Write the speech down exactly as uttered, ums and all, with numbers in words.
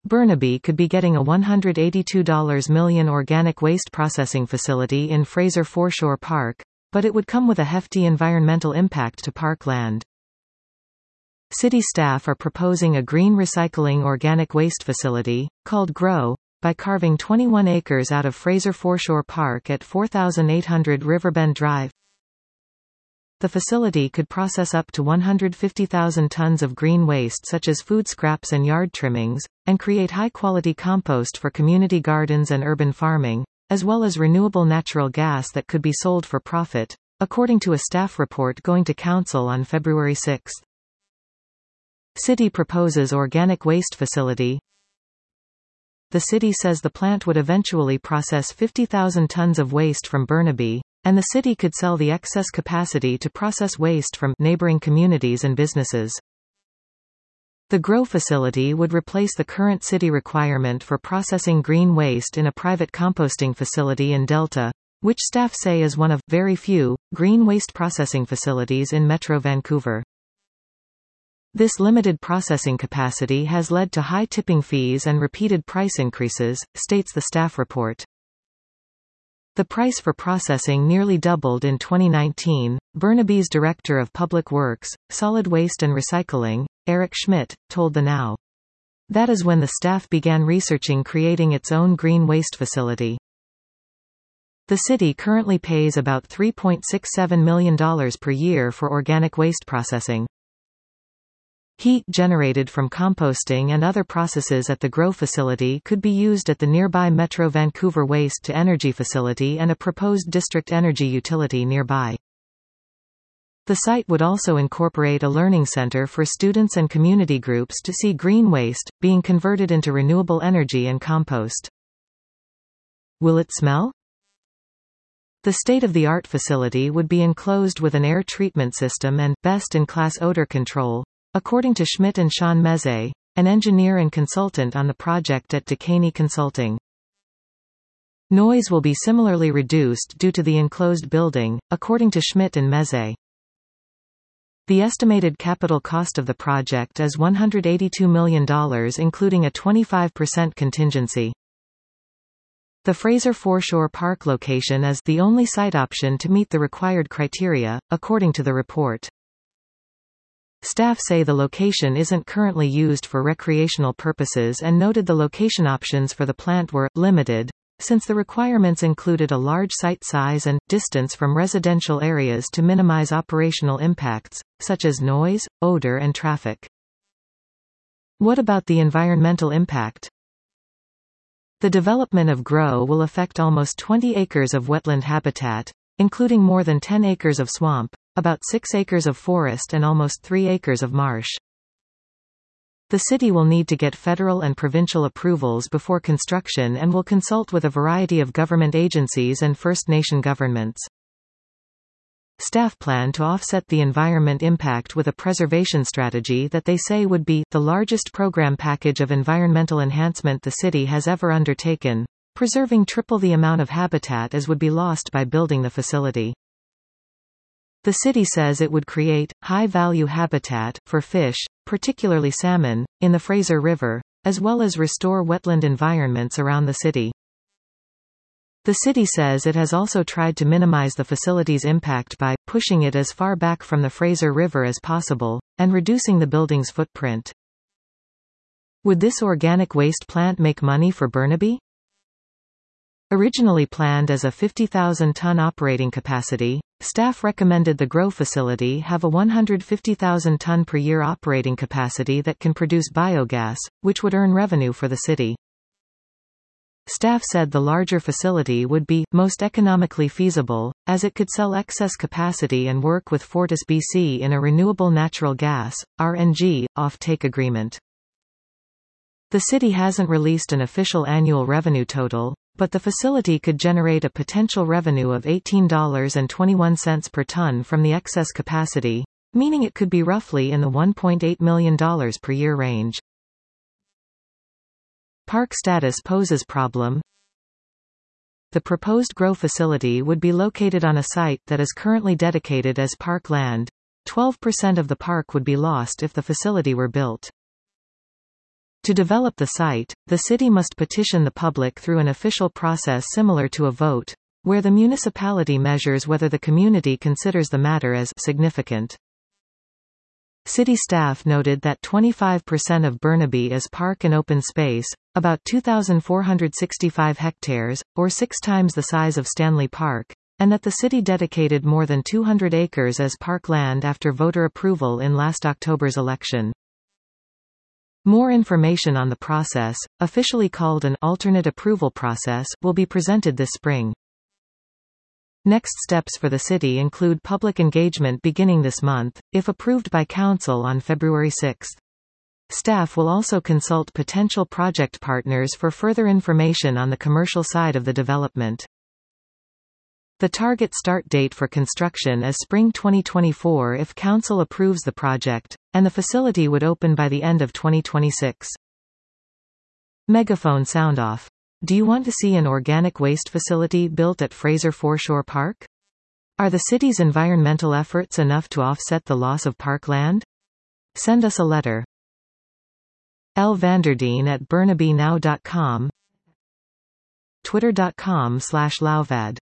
Burnaby could be getting a one hundred eighty-two million dollars organic waste processing facility in Fraser Foreshore Park, but it would come with a hefty environmental impact to parkland. City staff are proposing a green recycling organic waste facility, called GROW, by carving twenty-one acres out of Fraser Foreshore Park at four thousand eight hundred Riverbend Drive. The facility could process up to one hundred fifty thousand tons of green waste such as food scraps and yard trimmings, and create high-quality compost for community gardens and urban farming, as well as renewable natural gas that could be sold for profit, according to a staff report going to Council on February sixth. City proposes organic waste facility. The city says the plant would eventually process fifty thousand tons of waste from Burnaby, and the city could sell the excess capacity to process waste from neighboring communities and businesses. The GROW facility would replace the current city requirement for processing green waste in a private composting facility in Delta, which staff say is one of very few green waste processing facilities in Metro Vancouver. This limited processing capacity has led to high tipping fees and repeated price increases, states the staff report. The price for processing nearly doubled in twenty nineteen, Burnaby's Director of Public Works, Solid Waste and Recycling, Eric Schmidt, told the Now. That is when the staff began researching creating its own green waste facility. The city currently pays about three point six seven million dollars per year for organic waste processing. Heat generated from composting and other processes at the GROW facility could be used at the nearby Metro Vancouver Waste-to-Energy facility and a proposed district energy utility nearby. The site would also incorporate a learning center for students and community groups to see green waste being converted into renewable energy and compost. Will it smell? The state-of-the-art facility would be enclosed with an air treatment system and best-in-class odor control, according to Schmidt and Sean Meze, an engineer and consultant on the project at Dekaney Consulting. Noise will be similarly reduced due to the enclosed building, according to Schmidt and Meze. The estimated capital cost of the project is one hundred eighty-two million dollars, including a twenty-five percent contingency. The Fraser Foreshore Park location is the only site option to meet the required criteria, according to the report. Staff say the location isn't currently used for recreational purposes and noted the location options for the plant were limited, since the requirements included a large site size and distance from residential areas to minimize operational impacts, such as noise, odor and traffic. What about the environmental impact? The development of GROW will affect almost twenty acres of wetland habitat, including more than ten acres of swamp, about six acres of forest and almost three acres of marsh. The city will need to get federal and provincial approvals before construction and will consult with a variety of government agencies and First Nation governments. Staff plan to offset the environment impact with a preservation strategy that they say would be the largest program package of environmental enhancement the city has ever undertaken, preserving triple the amount of habitat as would be lost by building the facility. The city says it would create high-value habitat for fish, particularly salmon, in the Fraser River, as well as restore wetland environments around the city. The city says it has also tried to minimize the facility's impact by pushing it as far back from the Fraser River as possible, and reducing the building's footprint. Would this organic waste plant make money for Burnaby? Originally planned as a fifty thousand ton operating capacity, staff recommended the GROW facility have a one hundred fifty thousand ton per year operating capacity that can produce biogas, which would earn revenue for the city. Staff said the larger facility would be most economically feasible, as it could sell excess capacity and work with FortisBC in a renewable natural gas (R N G) off-take agreement. The city hasn't released an official annual revenue total, but the facility could generate a potential revenue of eighteen dollars and twenty-one cents per ton from the excess capacity, meaning it could be roughly in the one point eight million dollars per year range. Park status poses problem. The proposed GROW facility would be located on a site that is currently dedicated as park land. twelve percent of the park would be lost if the facility were built. To develop the site, the city must petition the public through an official process similar to a vote, where the municipality measures whether the community considers the matter as significant. City staff noted that twenty-five percent of Burnaby is park and open space, about two thousand four hundred sixty-five hectares, or six times the size of Stanley Park, and that the city dedicated more than two hundred acres as park land after voter approval in last October's election. More information on the process, officially called an alternate approval process, will be presented this spring. Next steps for the city include public engagement beginning this month, if approved by council on February sixth. Staff will also consult potential project partners for further information on the commercial side of the development. The target start date for construction is spring twenty twenty-four if council approves the project, and the facility would open by the end of twenty twenty-six. Megaphone sound off. Do you want to see an organic waste facility built at Fraser Foreshore Park? Are the city's environmental efforts enough to offset the loss of parkland? Send us a letter. L Vanderdien at burnaby now dot com, twitter dot com slash lauvad